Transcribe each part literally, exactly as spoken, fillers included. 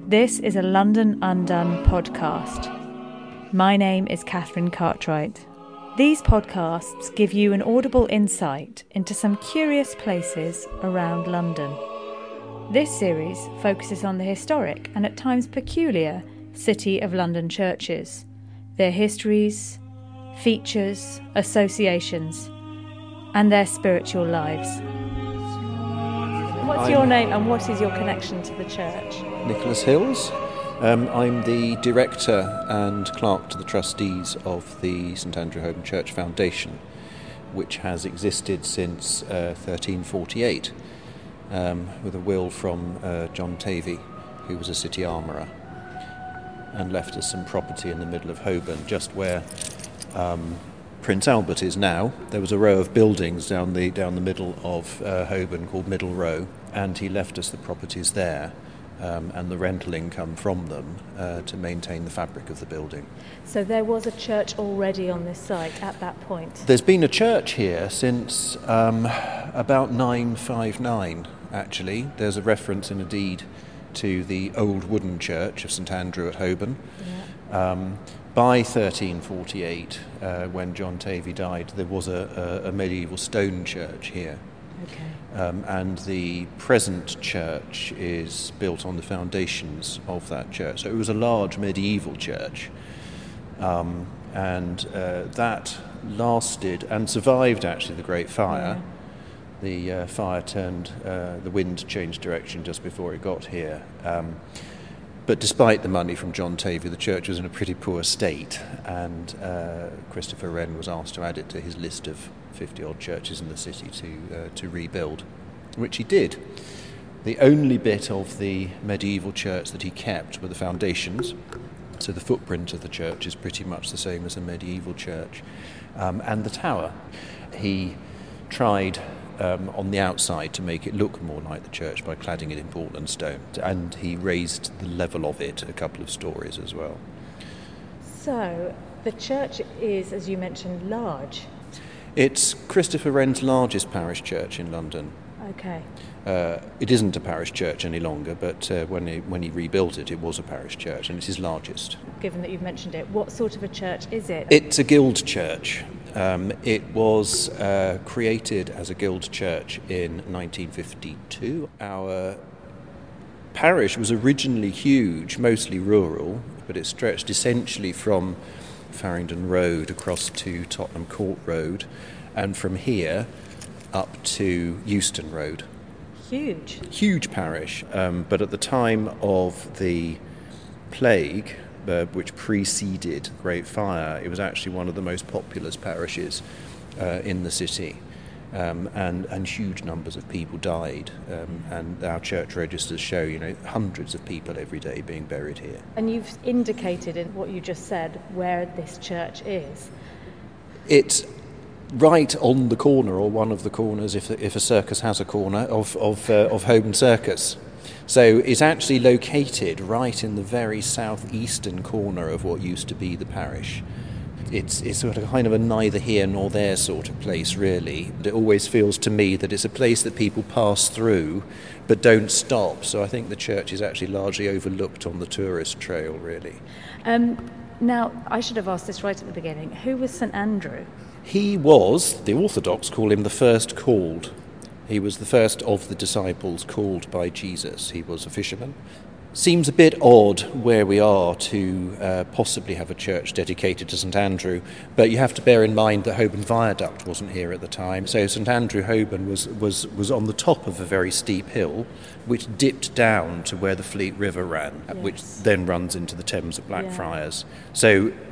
This is a London Undone podcast. My name is Catherine Cartwright. These podcasts give you an audible insight into some curious places around London. This series focuses on the historic and at times peculiar City of London churches, their histories, features, associations, and their spiritual lives. What's I'm your name and what is your connection to the church? Nicholas Hills. Um, I'm the director and clerk to the trustees of the St Andrew Holborn Church Foundation, which has existed since uh, thirteen forty-eight, um, with a will from uh, John Tavy, who was a city armourer, and left us some property in the middle of Holborn, just where um, Prince Albert is now. There was a row of buildings down the down the middle of uh, Holborn called Middle Row, and he left us the properties there um, and the rental income from them uh, to maintain the fabric of the building. So there was a church already on this site at that point? There's been a church here since um, about nine fifty-nine, actually. There's a reference in a deed to the old wooden church of St Andrew at Holborn. Yeah. Um, By thirteen forty-eight, uh, when John Tavy died, there was a, a, a medieval stone church here. Okay. Um, and the present church is built on the foundations of that church. So it was a large medieval church. Um, and uh, that lasted and survived, actually, the Great Fire. Yeah. The uh, fire turned, uh, the wind changed direction just before it got here. Um, But despite the money from John Tavy, the church was in a pretty poor state, and uh, Christopher Wren was asked to add it to his list of fifty-odd churches in the city to uh, to rebuild, which he did. The only bit of the medieval church that he kept were the foundations, so the footprint of the church is pretty much the same as a medieval church, um, and the tower. He tried Um, on the outside to make it look more like the church by cladding it in Portland stone, and he raised the level of it a couple of stories as well. So the church is, as you mentioned, large. It's Christopher Wren's largest parish church in London. Okay. Uh, it isn't a parish church any longer, but uh, when he when he rebuilt it, it was a parish church, and it's his largest. Given that you've mentioned it, what sort of a church is it? It's a guild church. Um, it was uh, created as a guild church in nineteen fifty-two. Our parish was originally huge, mostly rural, but it stretched essentially from Farringdon Road across to Tottenham Court Road, and from here up to Euston Road. Huge. Huge parish, um, but at the time of the plague, Uh, which preceded the Great Fire, it was actually one of the most populous parishes uh, in the city, um, and, and huge numbers of people died, um, and our church registers show, you know, hundreds of people every day being buried here. And you've indicated in what you just said where this church is. It's right on the corner, or one of the corners, if if a circus has a corner, of of, uh, of Holborn Circus. So it's actually located right in the very southeastern corner of what used to be the parish. It's it's sort of kind of a neither here nor there sort of place, really. It always feels to me that it's a place that people pass through but don't stop. So I think the church is actually largely overlooked on the tourist trail, really. Um, now, I should have asked this right at the beginning. Who was St Andrew? He was, the Orthodox call him the first called. He was the first of the disciples called by Jesus. He was a fisherman. Seems a bit odd where we are to uh, possibly have a church dedicated to St Andrew, but you have to bear in mind that Holborn Viaduct wasn't here at the time. So St Andrew Holborn was, was, was on the top of a very steep hill, which dipped down to where the Fleet River ran, yes. Which then runs into the Thames at Blackfriars. Yeah. So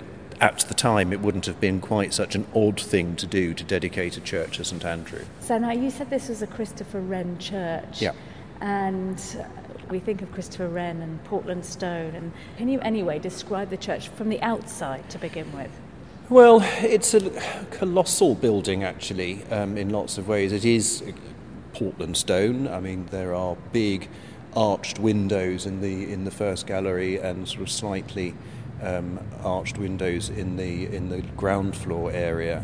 at the time, it wouldn't have been quite such an odd thing to do to dedicate a church to St Andrew. So now you said this was a Christopher Wren church. Yeah. And we think of Christopher Wren and Portland stone. And can you anyway describe the church from the outside to begin with? Well, it's a colossal building, actually, um, in lots of ways. It is Portland stone. I mean, there are big arched windows in the in the first gallery, and sort of slightly Um, arched windows in the in the ground floor area,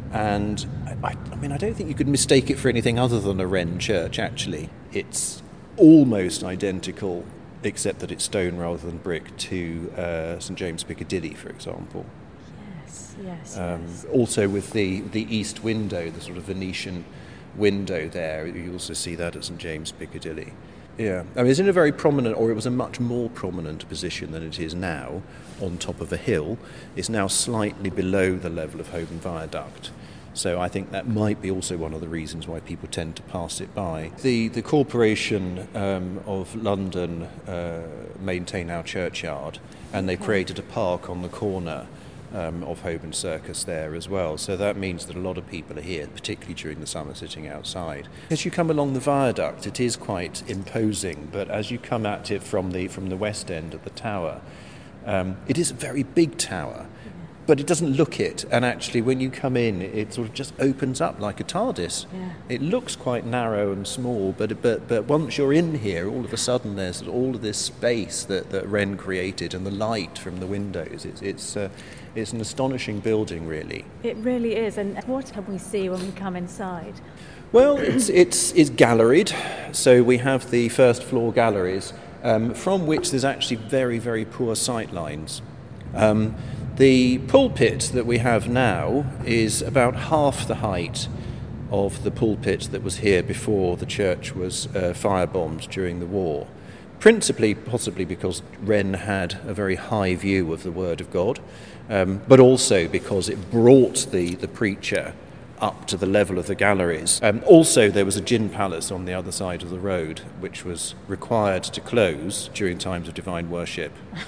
and I, I mean I don't think you could mistake it for anything other than a Wren church. Actually, it's almost identical except that it's stone rather than brick, to uh, St James Piccadilly, for example. Yes, yes, Um, yes. Also with the, the east window, the sort of Venetian window there, you also see that at St James Piccadilly. Yeah, I mean, it's in a very prominent, or it was a much more prominent position than it is now, on top of a hill. It's now slightly below the level of Holborn Viaduct. So I think that might be also one of the reasons why people tend to pass it by. The the Corporation um, of London uh, maintain our churchyard, and they've created a park on the corner um, of Holborn Circus there as well. So that means that a lot of people are here, particularly during the summer, sitting outside. As you come along the viaduct, it is quite imposing, but as you come at it from the from the west end of the tower, um, it is a very big tower. But it doesn't look it, and actually when you come in, it sort of just opens up like a TARDIS. Yeah. It looks quite narrow and small, but but but once you're in here, all of a sudden there's all of this space that, that Wren created, and the light from the windows. It's it's uh, it's an astonishing building, really. It really is. And what can we see when we come inside? Well, it's it's it's galleried, so we have the first floor galleries, um, from which there's actually very very poor sight lines. Um, The pulpit that we have now is about half the height of the pulpit that was here before the church was uh, firebombed during the war, principally possibly because Wren had a very high view of the Word of God, um, but also because it brought the, the preacher up to the level of the galleries. Um, also, there was a gin palace on the other side of the road, which was required to close during times of divine worship.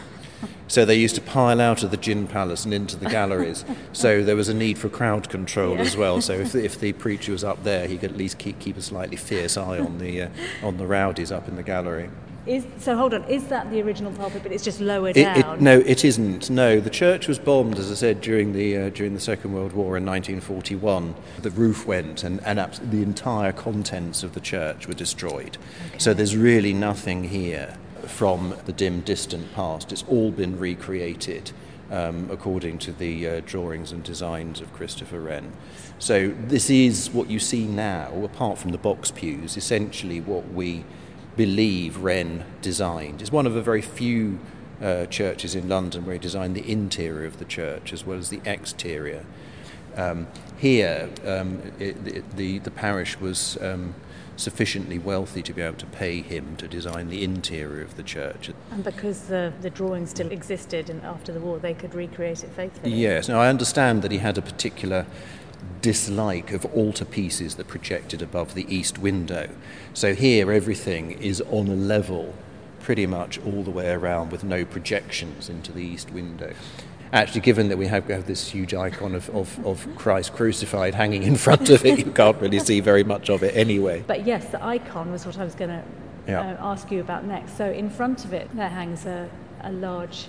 So they used to pile out of the gin palace and into the galleries. So there was a need for crowd control yeah. as well. So if the, if the preacher was up there, he could at least keep keep a slightly fierce eye on the uh, on the rowdies up in the gallery. Is, so hold on, is that the original pulpit, but it's just lower it, down? It, no, it isn't. No, the church was bombed, as I said, during the uh, during the Second World War in nineteen forty-one. The roof went, and, and the entire contents of the church were destroyed. Okay. So there's really nothing here from the dim, distant past. It's all been recreated um, according to the uh, drawings and designs of Christopher Wren. So this is what you see now, apart from the box pews, essentially what we believe Wren designed. It's one of the very few uh, churches in London where he designed the interior of the church as well as the exterior. Um, here, um, it, it, the, the parish was Um, sufficiently wealthy to be able to pay him to design the interior of the church. And because the, the drawings still existed and after the war, they could recreate it faithfully. Yes. Now, I understand that he had a particular dislike of altarpieces that projected above the east window. So here, everything is on a level pretty much all the way around with no projections into the east window. Actually, given that we have, have this huge icon of, of, of Christ crucified hanging in front of it, you can't really see very much of it anyway. But yes, the icon was what I was going to yeah. uh, ask you about next. So in front of it, there hangs a, a large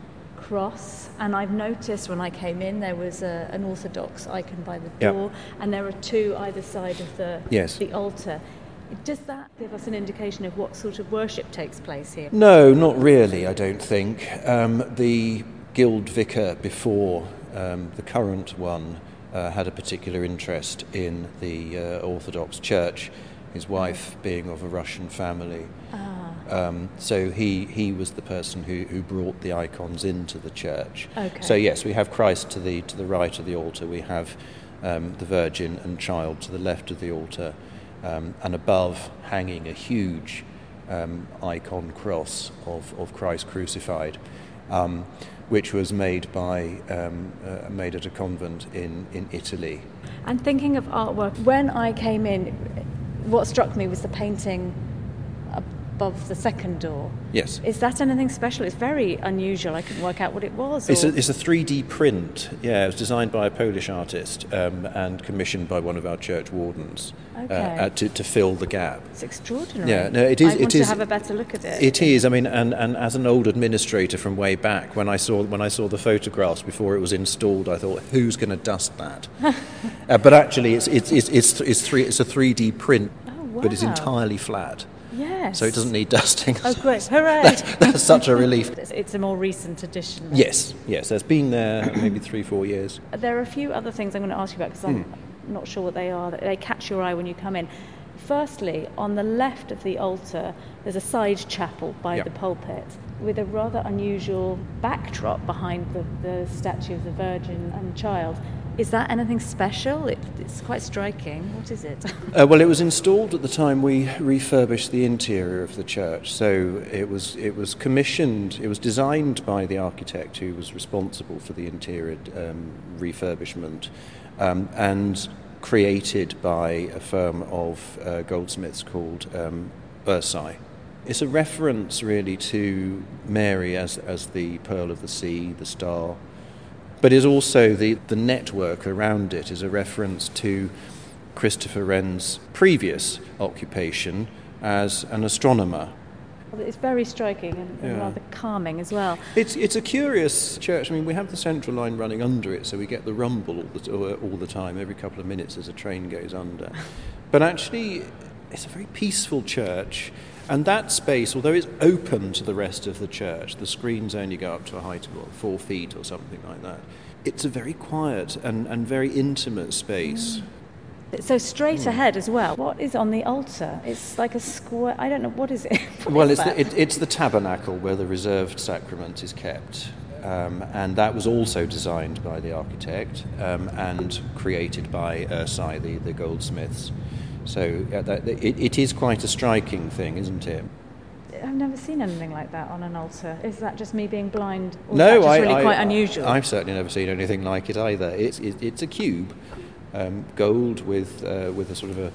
cross, and I've noticed when I came in there was a, an Orthodox icon by the door, yeah. and there are two either side of the, yes. the altar. Does that give us an indication of what sort of worship takes place here? No, not really, I don't think. Um, the Guild vicar before um, the current one uh, had a particular interest in the uh, Orthodox Church, his wife being of a Russian family. Ah. Um, so he, he was the person who, who brought the icons into the church. Okay. So yes, we have Christ to the to the right of the altar, we have um, the Virgin and Child to the left of the altar, um, and above hanging a huge um, icon cross of, of Christ crucified. Um, which was made by um, uh, made at a convent in, in Italy. And thinking of artwork, when I came in, what struck me was the painting above the second door. Yes. Is that anything special? It's very unusual. I couldn't work out what it was. It's a, it's a three D print. Yeah, it was designed by a Polish artist um, and commissioned by one of our church wardens okay. uh, uh, to, to fill the gap. It's extraordinary. Yeah, no, it is. I it want is, to have a better look at it. It is. I mean, and, and as an old administrator from way back, when I saw when I saw the photographs before it was installed, I thought, who's going to dust that? uh, but actually, it's it's it's it's, it's three. It's a three D print, oh, wow. but it's entirely flat. Yes. So it doesn't need dusting. Oh, great. Hooray. that's, that's such a relief. It's a more recent addition. Then. Yes, yes. It's been there maybe three, four years. There are a few other things I'm going to ask you about because I'm mm. not sure what they are. They catch your eye when you come in. Firstly, on the left of the altar, there's a side chapel by Yeah. the pulpit with a rather unusual backdrop behind the, the statue of the Virgin and Child. Is that anything special? It, it's quite striking. What is it? Uh, well, it was installed at the time we refurbished the interior of the church. So it was it was commissioned, it was designed by the architect who was responsible for the interior um, refurbishment, um, and created by a firm of uh, goldsmiths called um, Ursai. It's a reference really to Mary as as the pearl of the sea, the star, but is also the, the network around it is a reference to Christopher Wren's previous occupation as an astronomer. It's very striking and, and Yeah. rather calming as well. It's it's a curious church. I mean, we have the central line running under it, so we get the rumble all the, all the time. Every couple of minutes as a train goes under. But actually, it's a very peaceful church. And that space, although it's open to the rest of the church, the screens only go up to a height of what, four feet or something like that. It's a very quiet and, and very intimate space. Mm. So straight Mm. ahead as well. What is on the altar? It's like a square. I don't know. What is it? What Well, is it's that? the, it, it's the tabernacle where the reserved sacrament is kept. Um, and that was also designed by the architect um, and created by Ursai, the, the goldsmiths. So uh, that, it, it is quite a striking thing, isn't it? I've never seen anything like that on an altar. Is that just me being blind? Or No, is that just I, really I, quite unusual? I've certainly never seen anything like it either. It's it, it's a cube, um, gold with uh, with a sort of a,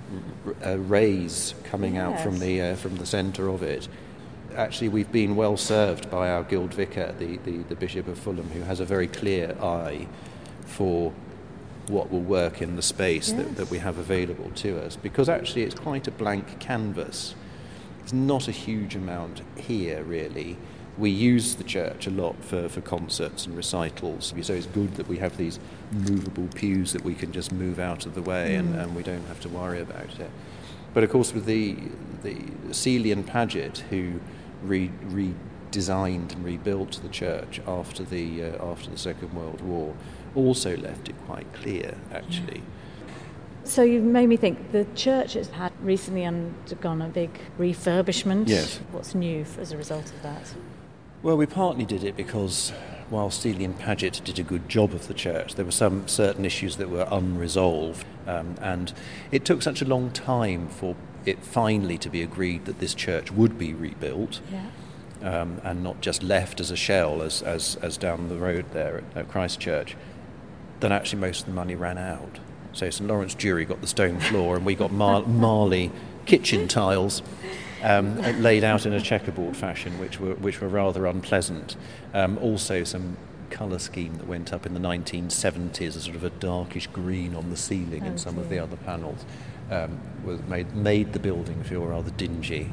a rays coming out from Yes. the uh, from the centre of it. Actually, we've been well served by our guild vicar, the, the, the Bishop of Fulham, who has a very clear eye for what will work in the space Yes. that, that we have available to us, because actually it's quite a blank canvas. There's not a huge amount here, really. We use the church a lot for, for concerts and recitals, so it's good that we have these movable pews that we can just move out of the way Mm. and, and we don't have to worry about it. But of course with the, the Seeley and Paget, who re, redesigned and rebuilt the church after the, uh, after the Second World War, also left it quite clear, actually. So you've made me think, the church has had recently undergone a big refurbishment. Yes. What's new f- as a result of that? Well, we partly did it because while Seeley and Paget did a good job of the church, there were some certain issues that were unresolved, um, and it took such a long time for it finally to be agreed that this church would be rebuilt. Yeah. Um, and not just left as a shell as, as, as down the road there at, at Christchurch, then actually most of the money ran out. So St Lawrence Jury got the stone floor and we got Mar- Marley kitchen tiles um, laid out in a checkerboard fashion, which were which were rather unpleasant. Um, also some colour scheme that went up in the nineteen seventies, a sort of a darkish green on the ceiling Oh, and some of the dear. other panels, um, was made, made the building feel rather dingy.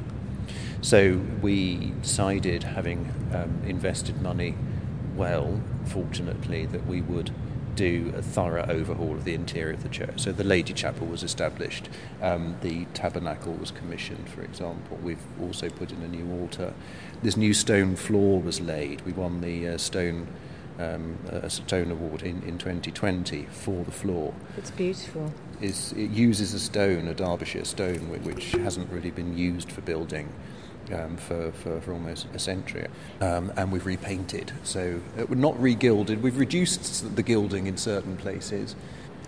So we decided, having um, invested money well, fortunately, that we would do a thorough overhaul of the interior of the church. So the Lady Chapel was established, um, the tabernacle was commissioned, for example. We've also put in a new altar. This new stone floor was laid. We won the uh, stone um, a stone award in, in twenty twenty for the floor. It's beautiful. Is it uses a stone, a Derbyshire stone, whi- which hasn't really been used for building um, for, for, for almost a century. Um, and we've repainted. So uh, we're not re-gilded. We've reduced the gilding in certain places.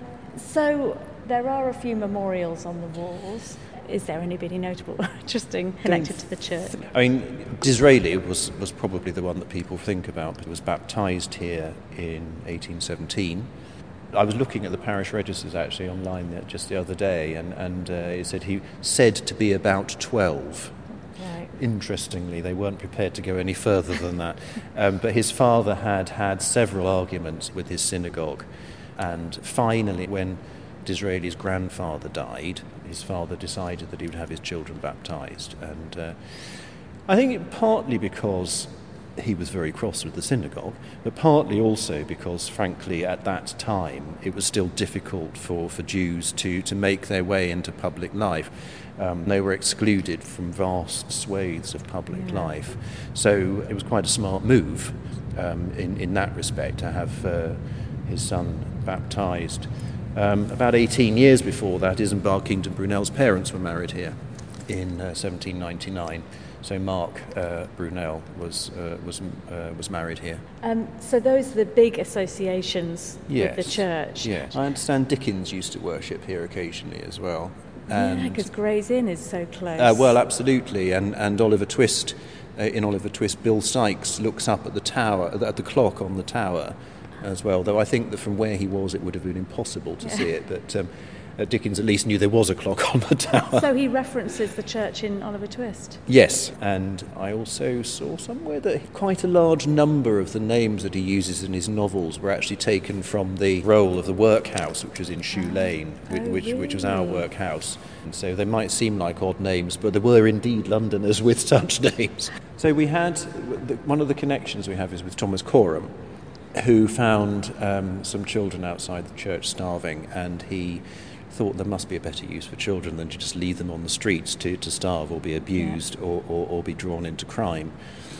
So there are a few memorials on the walls. Is there anybody notable or interesting connected to the church? I mean, Disraeli was, was probably the one that people think about. He was baptised here in eighteen seventeen. I was looking at the parish registers actually online there just the other day, and, and uh, it said he said to be about twelve. Right. Interestingly, they weren't prepared to go any further than that. Um, but his father had had several arguments with his synagogue, and finally, when Disraeli's grandfather died, his father decided that he would have his children baptised. And uh, I think it partly because he was very cross with the synagogue, but partly also because, frankly, at that time, it was still difficult for, for Jews to, to make their way into public life. Um, they were excluded from vast swathes of public Yeah. life. So it was quite a smart move um, in, in that respect to have uh, his son baptised. Um, about eighteen years before that, Isambard Kingdom Brunel's parents were married here in uh, seventeen ninety-nine. So Mark uh, Brunel was uh, was uh, was married here. Um, so those are the big associations Yes. with the church. Yes, I understand Dickens used to worship here occasionally as well. Yeah, because Gray's Inn is so close. Uh, well, absolutely, and and Oliver Twist, uh, in Oliver Twist, Bill Sykes looks up at the tower, at the clock on the tower, as well. Though I think that from where he was, it would have been impossible to yeah. see it. But um, uh, Dickens at least knew there was a clock on the tower. So he references the church in Oliver Twist. Yes, and I also saw somewhere that quite a large number of the names that he uses in his novels were actually taken from the role of the workhouse, which was in Shoe Lane, which, Oh, which, which was our really? workhouse. And so they might seem like odd names, but there were indeed Londoners with such names. So we had, one of the connections we have is with Thomas Coram, who found um, some children outside the church starving, and he thought there must be a better use for children than to just leave them on the streets to, to starve or be abused yeah. or, or, or be drawn into crime.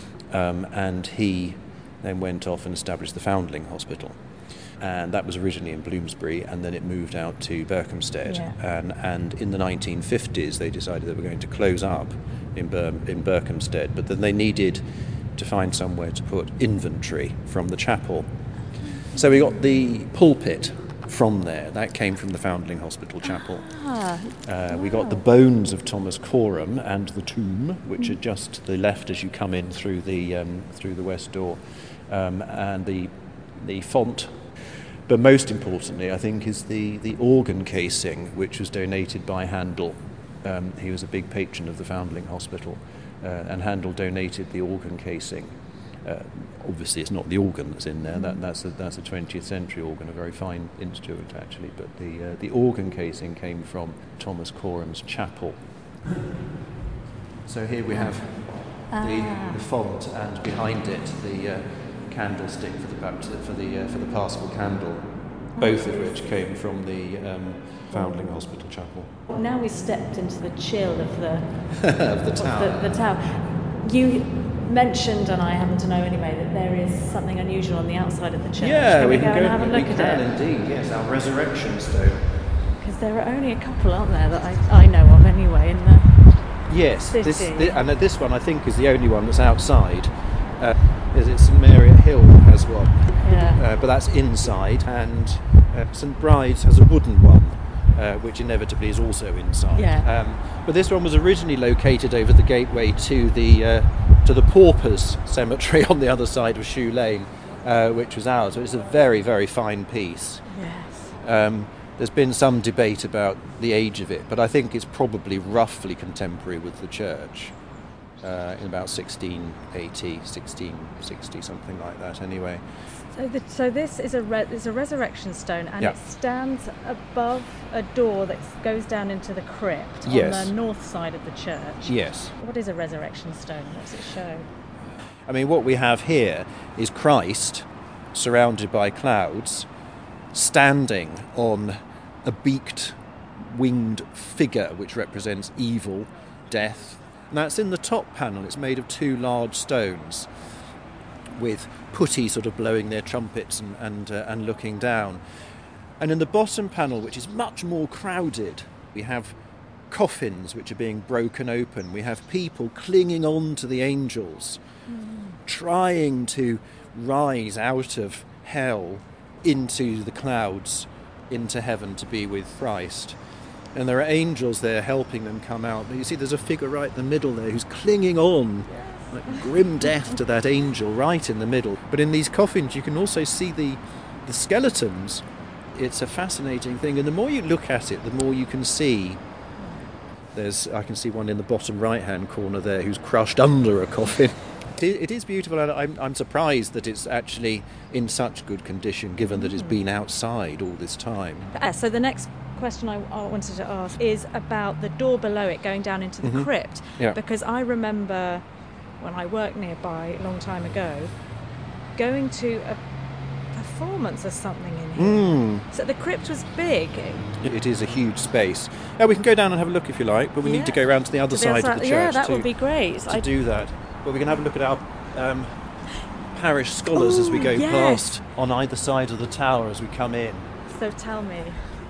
Um, and he then went off and established the Foundling Hospital. And that was originally in Bloomsbury, and then it moved out to Berkhamsted. Yeah. And, and in the nineteen fifties, they decided they were going to close up in, Bir- in Berkhamsted, but then they needed to find somewhere to put inventory from the chapel. So we got the pulpit from there. That came from the Foundling Hospital Chapel. Ah, uh, wow. We got the bones of Thomas Coram and the tomb, which are just to the left as you come in through the um, through the west door, um, and the the font. But most importantly, I think, is the, the organ casing, which was donated by Handel. Um, he was a big patron of the Foundling Hospital, uh, and Handel donated the organ casing. Uh, obviously, it's not the organ that's in there. That, that's a that's a twentieth century organ, a very fine instrument actually. But the uh, the organ casing came from Thomas Coram's chapel. So here we have ah. the, the font, and behind it the uh, candlestick for the bapti- for the uh, for the Paschal candle, both of which came from the um, Foundling Hospital Chapel. Now we stepped into the chill of the of the tower. Of the, the tower. You mentioned, and I happen to know anyway, that there is something unusual on the outside of the church. Yeah, can we, we go can and have a we look can at it? indeed. Yes, our resurrection stone. Because there are only a couple, aren't there, that I, I know of anyway in the Yes, city. this, this and this one I think is the only one that's outside. Uh, is it St Mary at Hill has one, Yeah. uh, but that's inside, and uh, St Bride's has a wooden one, uh, which inevitably is also inside. Yeah. Um, but this one was originally located over the gateway to the uh, to the Paupers Cemetery on the other side of Shoe Lane, uh, which was ours. So it's a very, very fine piece. Yes. Um, there's been some debate about the age of it, but I think it's probably roughly contemporary with the church. Uh, in about sixteen eighty, sixteen sixty, something like that anyway. So, the, so this is a re- is a resurrection stone, and Yeah. it stands above a door that goes down into the crypt Yes. on the north side of the church. Yes. What is a resurrection stone? What does it show? I mean, what we have here is Christ surrounded by clouds, standing on a beaked, winged figure which represents evil, death. And that's in the top panel. It's made of two large stones with putty sort of blowing their trumpets and and, uh, and looking down. And in the bottom panel, which is much more crowded, we have coffins which are being broken open. We have people clinging on to the angels, mm. trying to rise out of hell into the clouds, into heaven to be with Christ. And there are angels there helping them come out. But you see there's a figure right in the middle there who's clinging on, like grim death, to that angel right in the middle. But in these coffins you can also see the, the skeletons. It's a fascinating thing. And the more you look at it, the more you can see. There's, I can see one in the bottom right-hand corner there who's crushed under a coffin. It is beautiful, and I'm, I'm surprised that it's actually in such good condition, given that it's been outside all this time. Uh, so the next question I, I wanted to ask is about the door below it going down into the Mm-hmm. crypt. Yeah. Because I remember when I worked nearby a long time ago, going to a performance or something in here. Mm. So the crypt was big. It is a huge space. Yeah, we can go down and have a look if you like, but we Yeah. need to go round to the other To the other side of the side- church yeah, that to, would be great. to I- do that. But we can have a look at our um, parish scholars Ooh, as we go yes. past on either side of the tower as we come in. So tell me.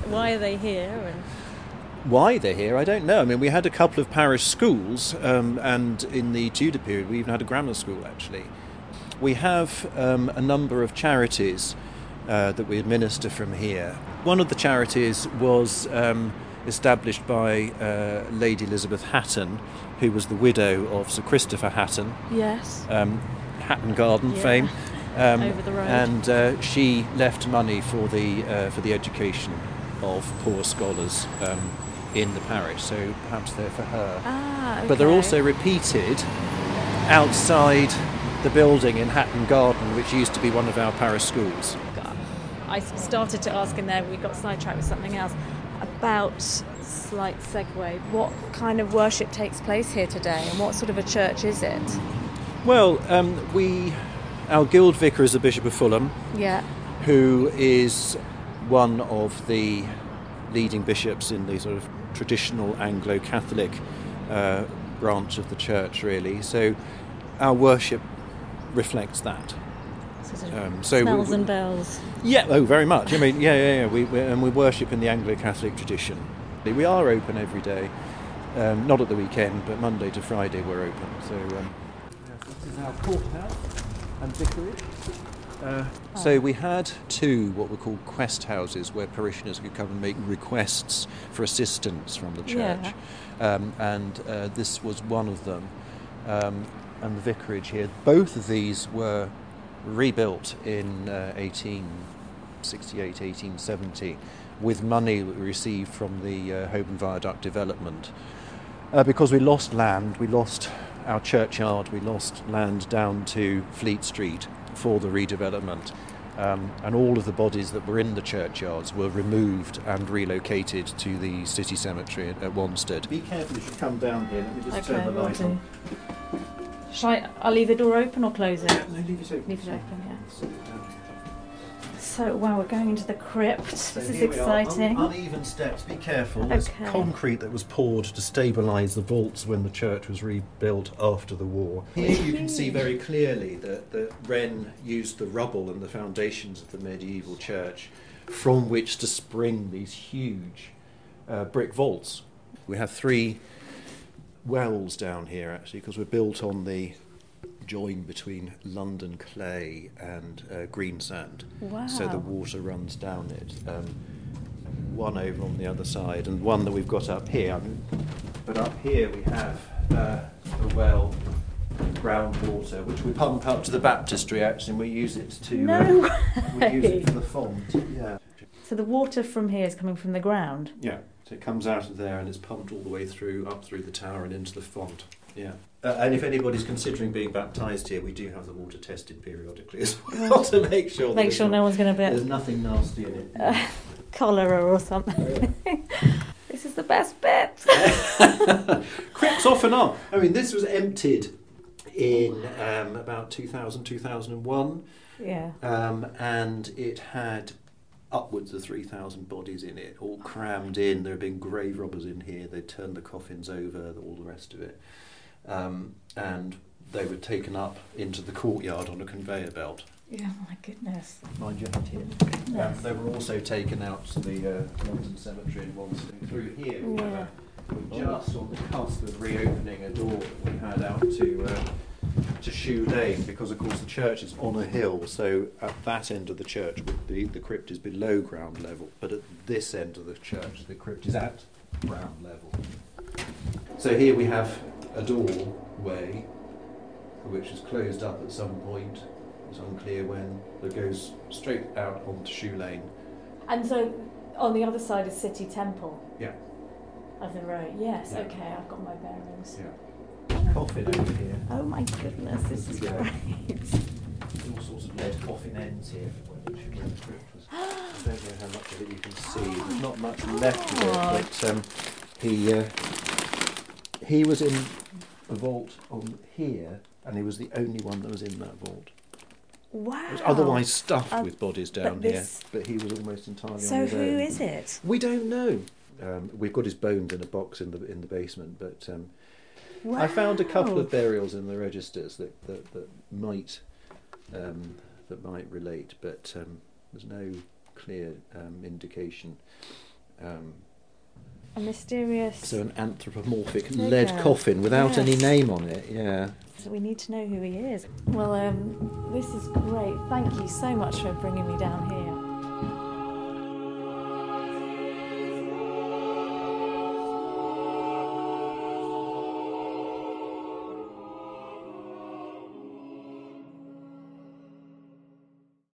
why are they here? And why they're here, I don't know. I mean, we had a couple of parish schools, um, and in the Tudor period, we even had a grammar school, actually. We have um, a number of charities uh, that we administer from here. One of the charities was um, established by uh, Lady Elizabeth Hatton, who was the widow of Sir Christopher Hatton. Yes. Um, Hatton Garden Yeah. fame. Um, Over the road. And uh, she left money for the uh, for the education of poor scholars um, in the parish, so perhaps they're for her. Ah, okay. But they're also repeated outside the building in Hatton Garden, which used to be one of our parish schools. I started to ask, and then we got sidetracked with something else about, slight segue, what kind of worship takes place here today, and what sort of a church is it? Well, um, we, our guild vicar is the Bishop of Fulham, Yeah. who is one of the leading bishops in the sort of traditional Anglo-Catholic uh, branch of the church, really. So our worship reflects that. Sort of Um, so smells we, and bells. Yeah, oh, very much. I mean, yeah, yeah, yeah. We, we and we worship in the Anglo-Catholic tradition. We are open every day, um, not at the weekend, but Monday to Friday we're open. So um, this is our courthouse and vicarage. Uh, Oh. So we had two what were called quest houses where parishioners could come and make requests for assistance from the church, Yeah. um, and uh, this was one of them. Um, and the vicarage here. Both of these were rebuilt in uh, eighteen sixty-eight, eighteen seventy with money that we received from the uh, Holborn Viaduct development. Uh, because we lost land, we lost our churchyard, we lost land down to Fleet Street for the redevelopment. Um, and all of the bodies that were in the churchyards were removed and relocated to the city cemetery at, at Wanstead. Be careful if you come down here, let me just Okay, turn the will light do. on. Shall I, I'll leave the door open or close it? No, leave it open. Leave it open, yeah. Sit down. So, wow, we're going into the crypt. So this is here we are. exciting. Un- uneven steps, be careful. There's Okay. concrete that was poured to stabilise the vaults when the church was rebuilt after the war. Here you can see very clearly that, that Wren used the rubble and the foundations of the medieval church from which to spring these huge uh, brick vaults. We have three wells down here actually because we're built on the join between London clay and uh, green sand. Wow. So the water runs down it. Um, one over on the other side and one that we've got up here. But up here we have uh, a well, groundwater, which we pump up to the baptistry actually, and we use it to No uh, we use way. it for the font. Yeah. So the water from here is coming from the ground? Yeah. So it comes out of there and it's pumped all the way through, up through the tower and into the font. Yeah. Uh, and if anybody's considering being baptised here, we do have the water tested periodically as well to make sure. Make that sure no one's going to There's be nothing nasty in it. uh, cholera or something. This is the best bit. Crypts often are. I mean, this was emptied in um, about two thousand, two thousand one, Yeah. um, and it had upwards of three thousand bodies in it, all crammed in. There had been grave robbers in here. They'd turned the coffins over, all the rest of it. Um, and they were taken up into the courtyard on a conveyor belt. Yeah, my goodness. Mind your head here. Um, they were also taken out to the uh, London Cemetery in Wanstead. Through here, we have a, we're just on the cusp of reopening a door that we had out to uh, to Shoe Lane, because of course the church is on a hill. So at that end of the church, the, the crypt is below ground level, but at this end of the church, the crypt is at ground level. So here we have a doorway which is closed up at some point. It's unclear when, that goes straight out onto Shoe Lane. And so on the other side is City Temple Yeah. of the road. Yes, Yeah. okay, I've got my bearings. Yeah. Coffin over here. Oh my goodness, this is Yeah. great. There's all sorts of lead coffin ends here, which where the crypt was. I don't know how much of it you can see. There's not much left of God. it, but um, he uh, he was in a vault on here, and he was the only one that was in that vault. Wow. It was otherwise stuffed Uh, with bodies but down this- here, but he was almost entirely So on his who own. is it? We don't know. Um, we've got his bones in a box in the in the basement, but um, Wow. I found a couple of burials in the registers that that, that might um, that might relate, but um, there's no clear um, indication. Um, a mysterious... So an anthropomorphic figure. lead coffin without Yes. any name on it, yeah. So we need to know who he is. Well, um, this is great. Thank you so much for bringing me down here.